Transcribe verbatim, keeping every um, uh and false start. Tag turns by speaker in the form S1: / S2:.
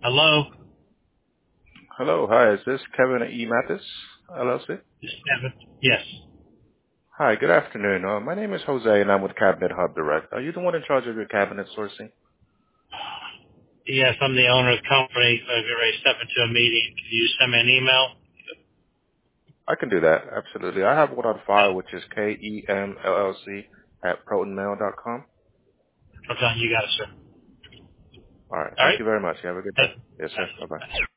S1: Hello?
S2: Hello, hi, is this Kevin E. Mathis, L L C?
S1: This is Evan. Yes.
S2: Hi, good afternoon. Uh, my name is Jose and I'm with Cabinet Hub Direct. Are you the one in charge of your cabinet sourcing?
S1: Yes, I'm the owner of the company. I'm getting ready to step into a meeting. Can you send me an email?
S2: I can do that, absolutely. I have one on file, which is K E M L L C at protonmail dot com.
S1: Okay, you got it, sir.
S2: All right,
S1: All
S2: thank
S1: right?
S2: you very much. You have a good day.
S1: Thank
S2: Yes, sir. Bye-bye.
S1: you.